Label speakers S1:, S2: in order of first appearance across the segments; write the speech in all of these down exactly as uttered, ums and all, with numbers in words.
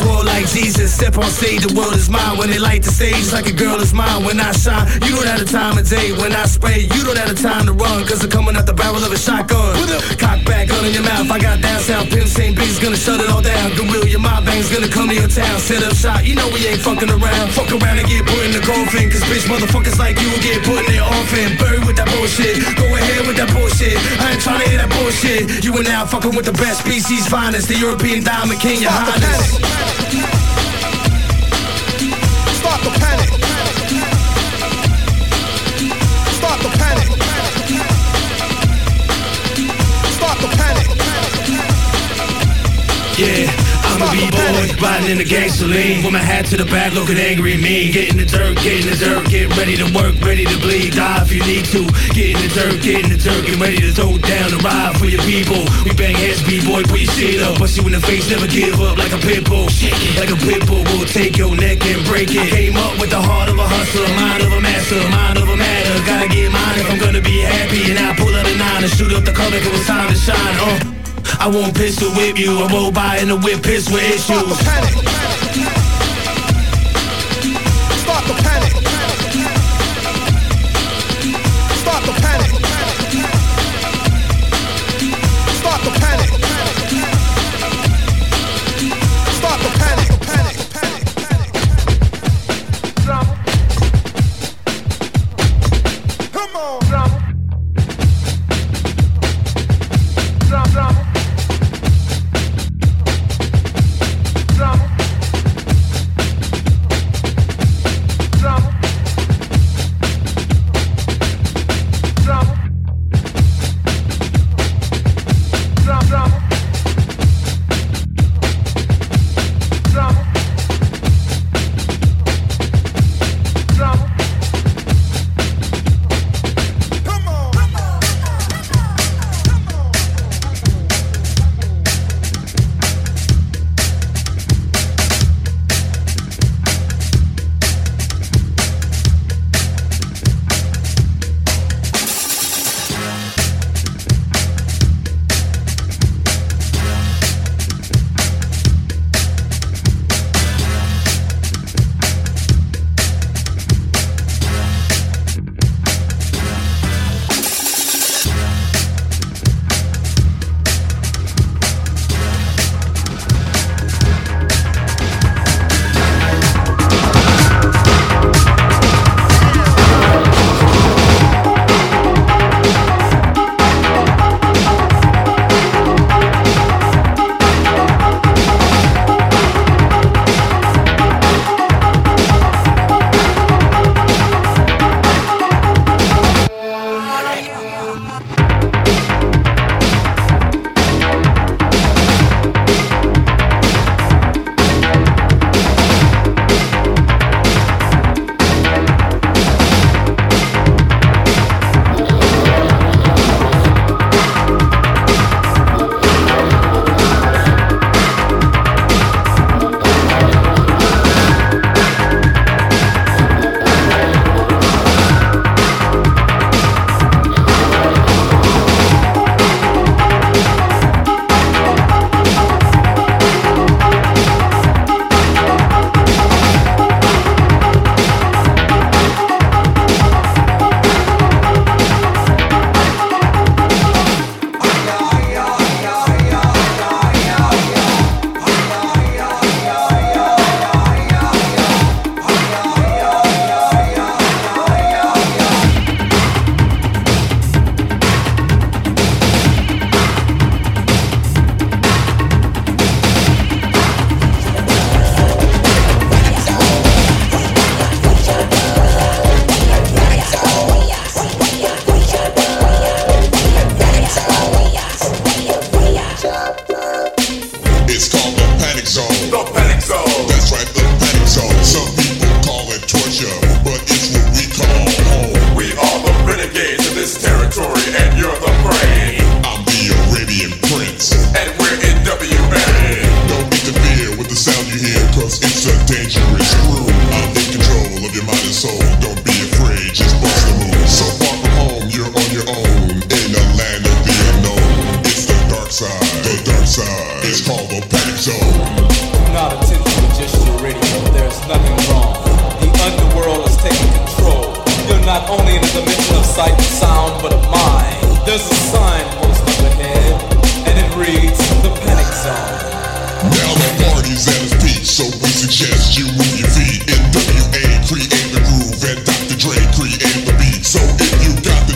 S1: swore like Jesus. Step on stage, the world is mine. When they light the stage, like a girl is mine. When I shine, you don't have the time of day. When I spray, you don't have the time to run. Cause I'm coming out the barrel of a shotgun. Cock back, gun in your mouth. I got down south, Pimp Saint B's gonna shut it all down. Gorilla, your mob bang's gonna come to your town. Set up shop, you know we ain't fucking around. Fuck around and get put in the coffin. Cause bitch, motherfuckers like you will get put in their offing. Buried with that bullshit, go ahead with that bullshit. I ain't tryna hear that bullshit. You and now fucking with the best species finest. The European Diamond King, your highness.
S2: Start the panic. Start the panic. Start the panic.
S1: Yeah, I'm a B-boy, riding in the gasoline. With my hat to the back, looking angry at me. Get in the dirt, get in the dirt, get ready to work, ready to bleed. Die if you need to. Get in the dirt, get in the dirt, get ready to throw down and ride for your people. We bang heads, B-boy, put your shit up. Bust you in the face, never give up like a pit bull. Like a pit bull, we'll take your neck and break it. Came up with the heart of a hustler, mind of a master, mind of a matter. Gotta get mine if I'm gonna be happy. And I pull out a nine and shoot up the comic, it was time to shine, uh. I won't pistol whip you, I roll by in the whip, piss with issues.
S2: Start the panic. Start the panic. Start the panic. Start the panic. Start the panic. Panic. Panic. Panic. Drama. Come on. Drama. Drama. Drama.
S3: side. The dark side. It's called the Panic Zone. Not a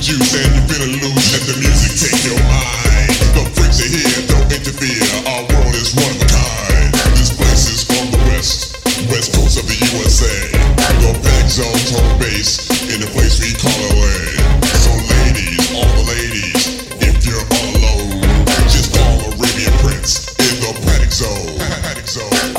S3: juice and you finna lose. Let the music take your mind. The freaks are here, don't interfere. Our world is one of a kind. This place is from the west, west coast of the U S A. The Panic Zone's home base in the place we call L A. So ladies, all the ladies, if you're all alone, just call Arabian Prince in the Panic Zone. Panic Zone.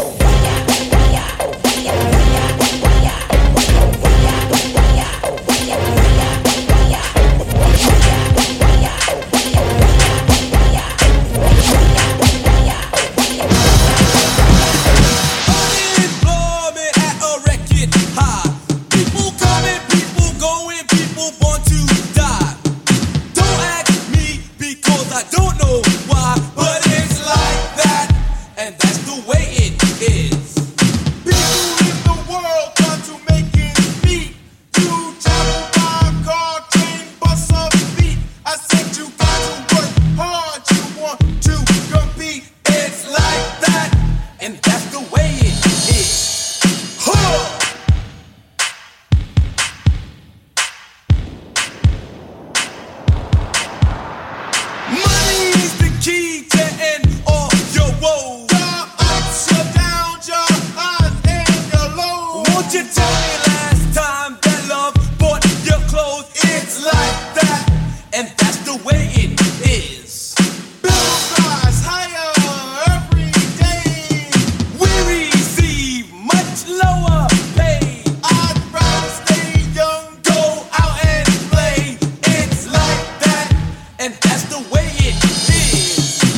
S4: And that's the way it is.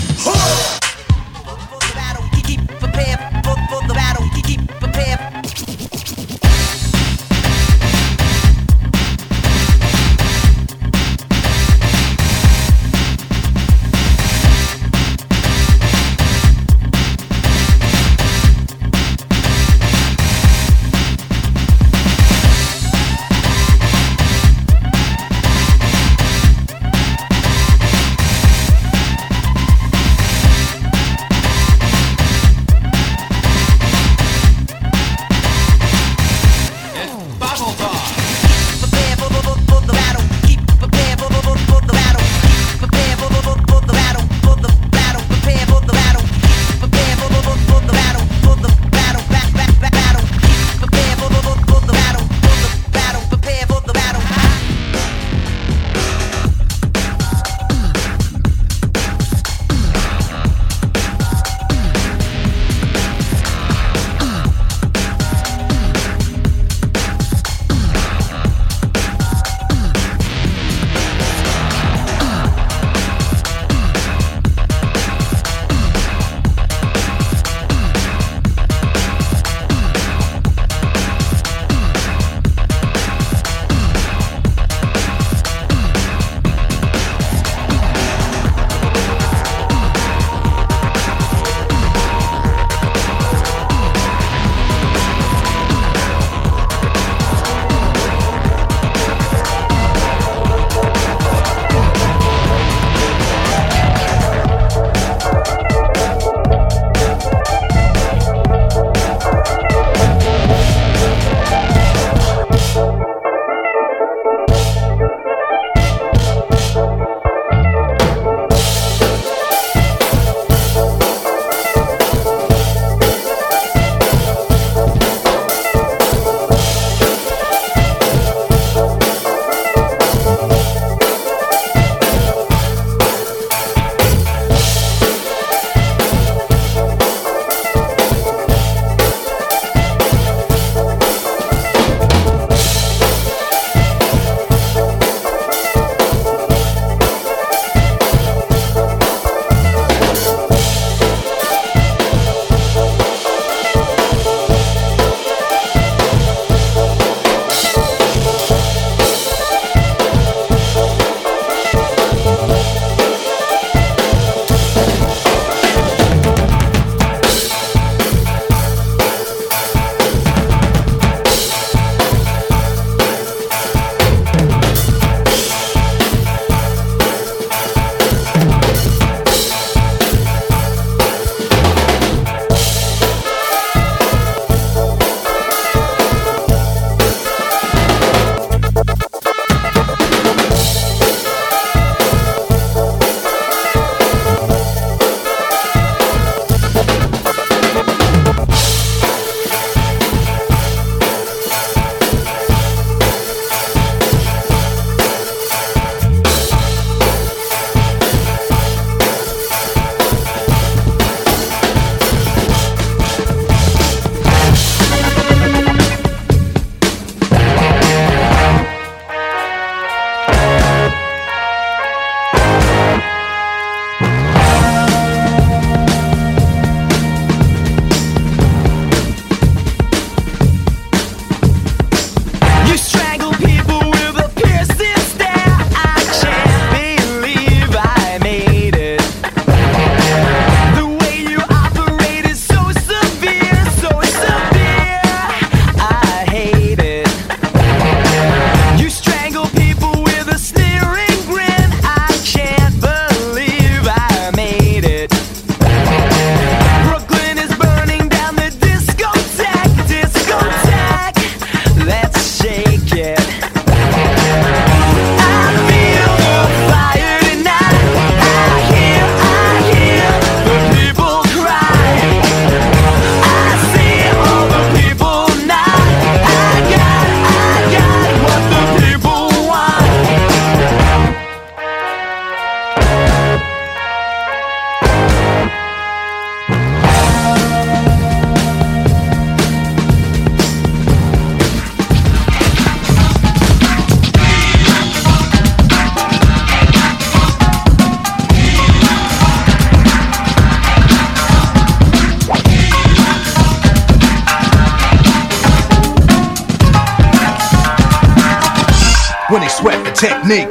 S2: technique.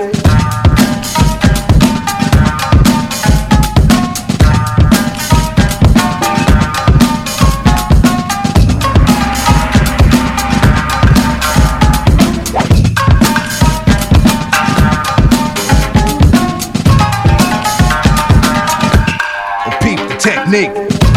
S2: Repeat the technique.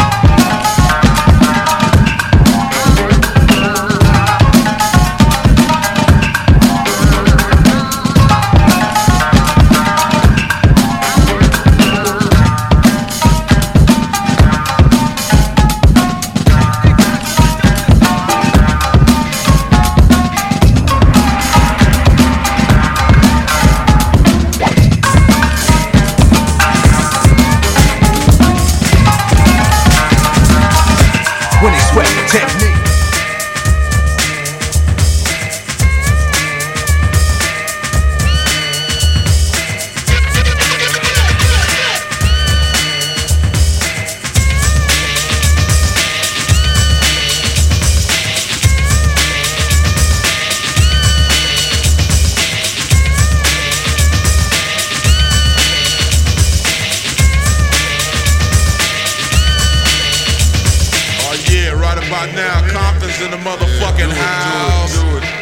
S2: When they sweat the technique.
S4: By now, Compton's in the motherfucking house. Do it, do it.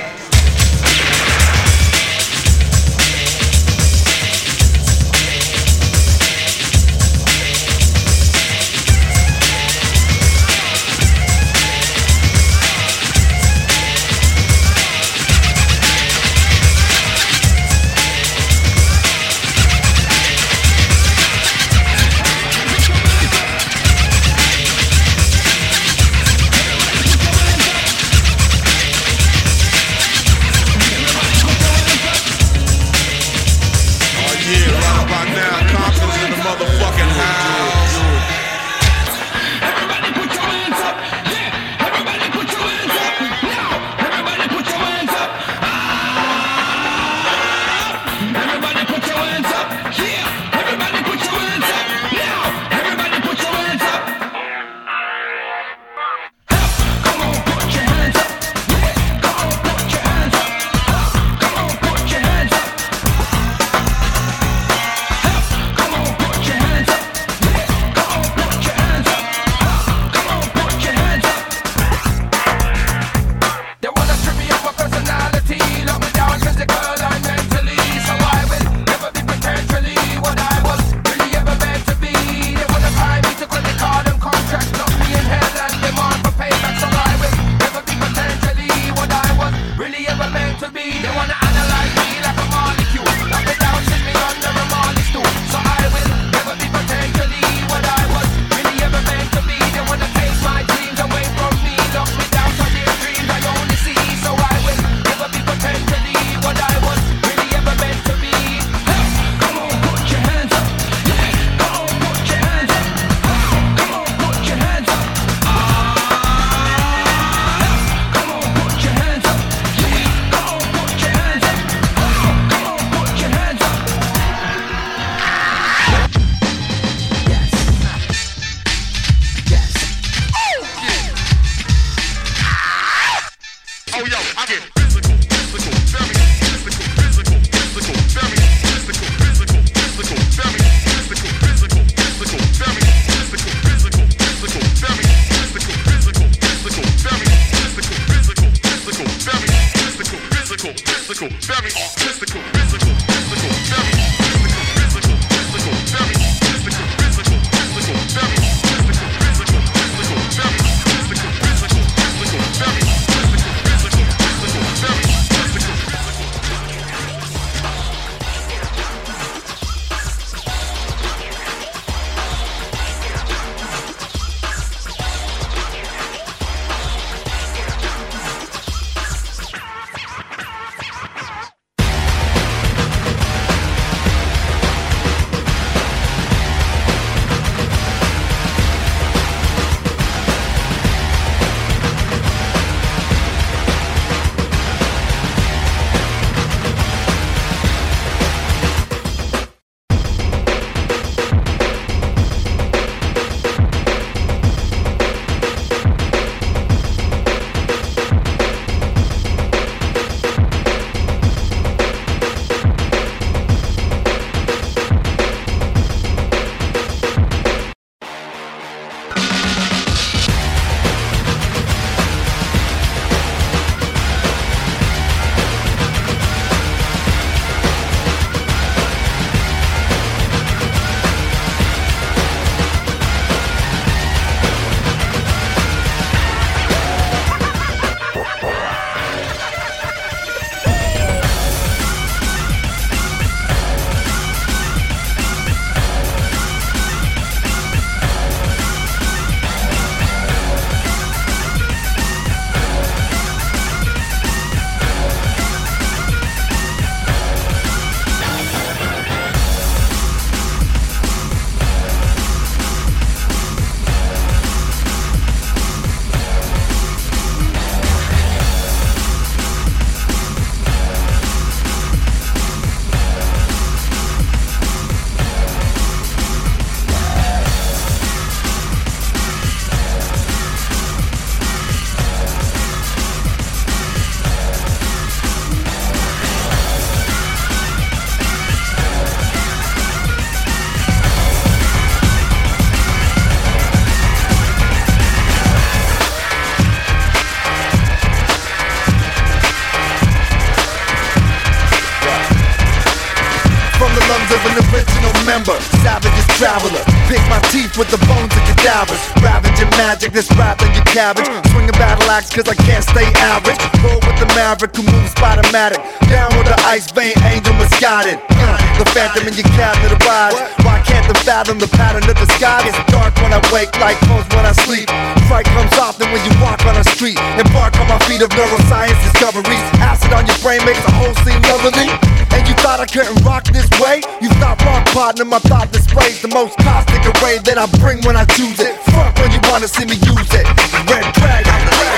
S5: lungs of an original member. Savage's traveler, pick my teeth with the bones of cadavers. Ravaging magic, this rapping your cabbage. Swing a battle axe cause I can't stay average. Roll with the maverick who moves Spider-Matic. Down with the ice vein angel misguided. uh, The phantom in your cabinet arrives. Why can't they fathom the pattern of the sky? It's dark when I wake, like most when I sleep. Fright comes often when you walk on the street. Embark on my feet of neuroscience discoveries. Acid on your brain makes the whole scene lovely. And you thought I couldn't rock this way? You thought wrong, partner. My thought displays the most caustic array that I bring when I choose it. Fuck when you wanna see me use it. Red Dragon.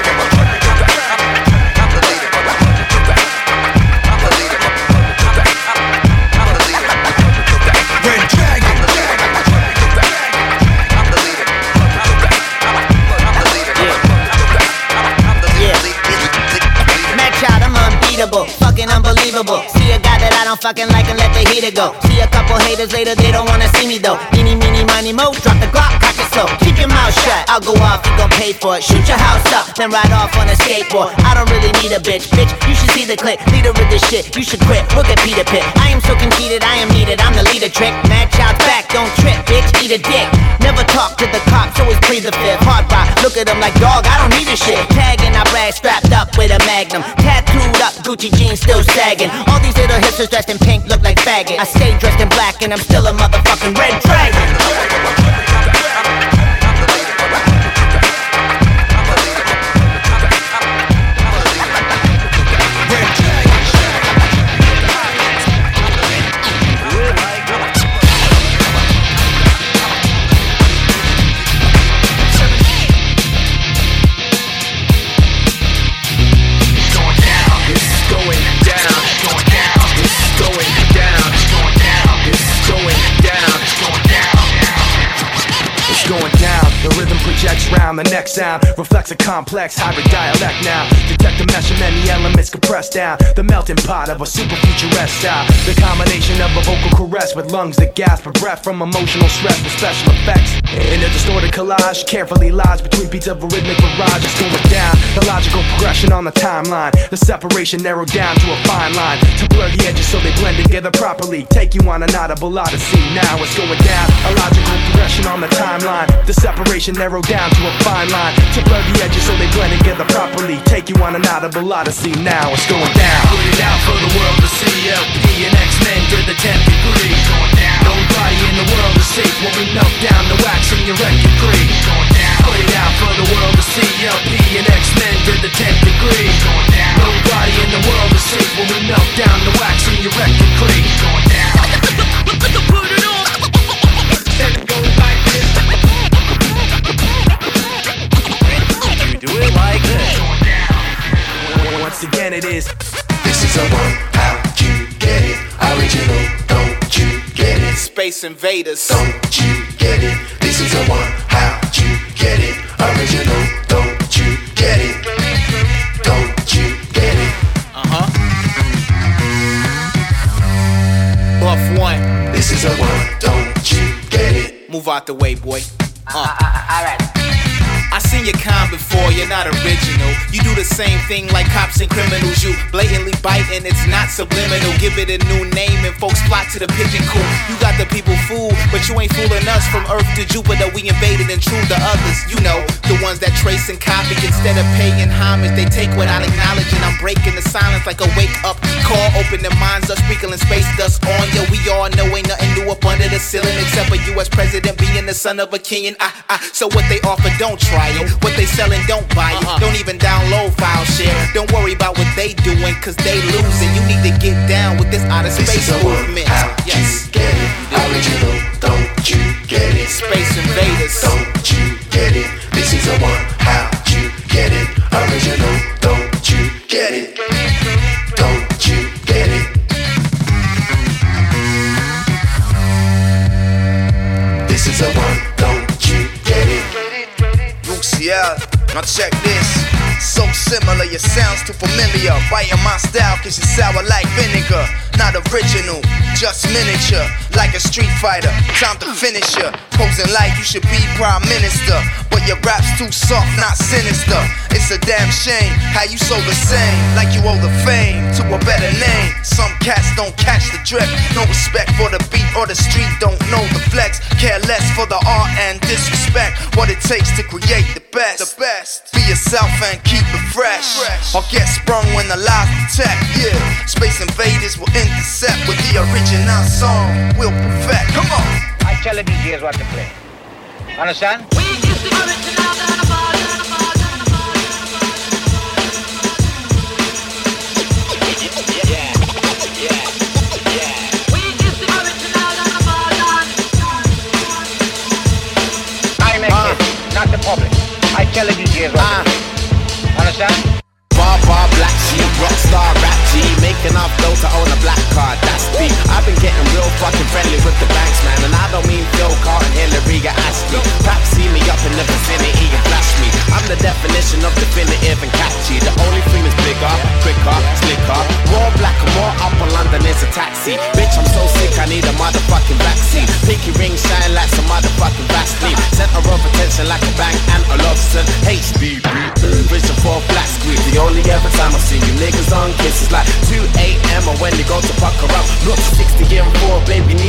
S5: Red Dragon.
S6: Match out, I'm unbeatable, fucking unbelievable. See a guy that I don't fucking like and let the heater go. See a couple haters later, they don't wanna see me though. Eeny, meeny, miny, mo, drop the Glock, cock it slow. Keep your mouth shut, I'll go off, you gon' pay for it. Shoot your house up, then ride off on a skateboard. I don't really need a bitch, bitch, you should see the clip. Leader of this shit, you should quit, look at Peter Pitt. I am so conceited, I am needed, I'm the leader trick. Match out back, don't trip, bitch, eat a dick. Never talk to the cops, always plead the fifth. Hard rock, look at them like dog, I don't need a shit. Tagging, I brag, strapped up with a magnum. Tattooed up, Gucci jeans still sagging. All these little hipsters dressed in pink look like faggot. I stay dressed in black and I'm still a motherfucking red dragon.
S1: Round the next sound reflects a complex hybrid dialect now. Detect the mesh of many elements compressed down. The melting pot of a super futuresque style. The combination of a vocal caress with lungs that gasp for breath from emotional stress with special effects. In a distorted collage, carefully lies between beats of a rhythmic barrage. It's going down, the logical progression on the timeline. The separation narrowed down to a fine line to blur the edges so they blend together properly. Take you on an audible odyssey. Now it's going down, a logical progression on the timeline. The separation narrowed down to a fine line to blur the edges so they blend together properly. Take you on an audible odyssey. Now it's going down.
S7: Put it out for the world to see. L P and X-Men did the tenth degree. Going down. Nobody in the world is safe when we melt down the wax in your record creek. Going down. Put it out for the world to see. L P and X-Men did the tenth degree. Going down. Nobody in the world is safe when we melt down the wax in your record creek. Going down. Put it on. And it goes like this. Do it like this.
S1: Once again it is.
S8: This is a one, how you get it? Original, don't you get it?
S9: Space Invaders.
S8: Don't you get it? This is a one, how you get it? Original, don't you get it? Don't you get it?
S9: Uh-huh. Buff one.
S8: This is a one, don't you get it?
S9: Move out the way, boy. Uh.
S6: Uh, uh, alright.
S9: I seen your kind before, you're not original. You do the same thing like cops and criminals. You blatantly bite and it's not subliminal. Give it a new name and folks flock to the pigeon coop. You got the people fooled, but you ain't fooling us. From Earth to Jupiter, we invaded and true the others. You know, the ones that trace and copy instead of paying homage. They take without acknowledging. I'm breaking the silence like a wake up call. Open their minds up, sprinkling space dust on ya. We all know ain't nothing new up under the ceiling except a U S president being the son of a king. And I, I, so what they offer, don't try it. What they selling, don't buy it. Don't even download, file share. Don't worry about what they doing, cause they losing. You need to get down with this outer space movement.
S8: Yes. You get it? Original, don't you get it?
S9: Space Invaders.
S8: Don't you get it? This is a one, how you get it? Original, don't you get it? Don't you get it? This is a one, don't you get it?
S10: Yeah, now check this. So so similar, your sounds too familiar. Biting my style cause you sour like vinegar. Not original, just miniature. Like a street fighter, time to finish ya. Posing like you should be prime minister, but your rap's too soft, not sinister. It's a damn shame how you so the same, like you owe the fame to a better name. Some cats don't catch the drift, no respect for the beat or the street, don't know the flex. Care less for the art and disrespect what it takes to create the best. The best. Be yourself and keep it fresh, fresh. Or get sprung when the lies detect. Yeah, Space Invaders will intercept with the original song. We'll perfect. Come on.
S11: I tell the D Js what to play. Understand? We is the original. Not the public. I tell the D Js what uh, to do. Understand?
S12: Bar bar black sheep, rockstar rap G, making up dough to own a black card, that's deep. I've been getting real fucking friendly with the banks, man, and I don't mean Phil Carlton, Hillary, or Ashley. Perhaps see me up in the vicinity and flash me. I'm the definition of definitive and catchy. The only thing that's bigger, quicker, slicker, more black and more up on London is a taxi. Bitch, I'm so sick, I need a motherfucking vaccine. Pinky ring shine like some motherfucking Vaseline. Center of attention like a bank and a Lobson. H D B, vision for a flat screen. The only ever time I've seen you niggas on kisses like two A M or when you go to pucker up. Look sixty and four, baby,